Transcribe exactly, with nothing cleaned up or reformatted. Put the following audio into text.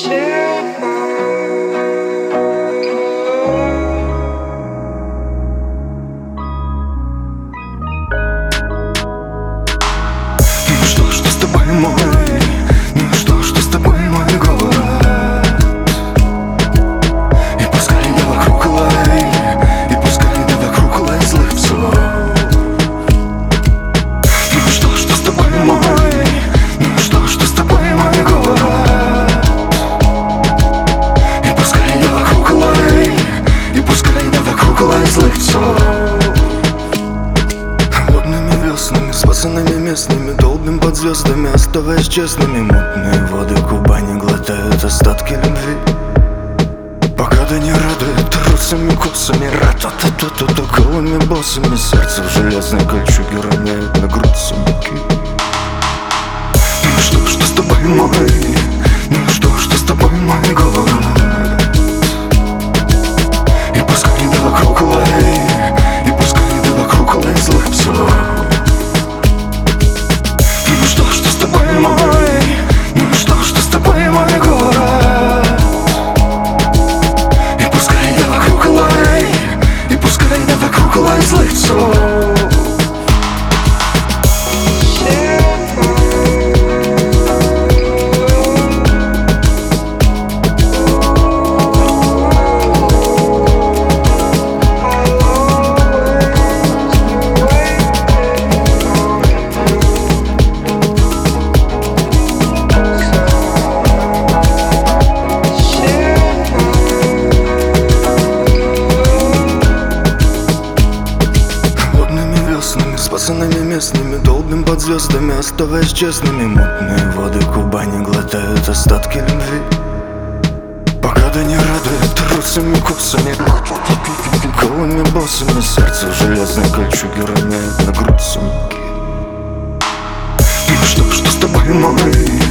что, что с тобой мой? Ну что, что с тобой мой город? И пускай да вокруг лай, и пускай да вокруг лай злых псов. Ну что, что с тобой мой? Ну что, что с тобой мой город? И пускай да вокруг лай, и пускай да вокруг лай злых псов. Веснами, с пацанами местными, долбим под звездами, оставаясь честными. Мутные воды Кубани глотают остатки любви, пока да не радует трусами, косами, ра-та-та-та-та-та, голыми боссами. Сердце в железной кольчуге роняет на грудь сумки. Ну что, что с тобой мой? Ну что, что с тобой мой город? И пускай да вокруг лай, и пускай да вокруг лай злых псов. Ну что, что с тобой мой город? И пускай да вокруг лай, и пускай да вокруг лай злых псов. С пацанами местными, долбим под звездами, оставаясь честными. Мутные воды Кубани глотают остатки любви, пока да не радует трусами, косами, голыми боссами. Сердце в железной кольчуге роняет на грудь сумки. Ну что, что с тобой мой?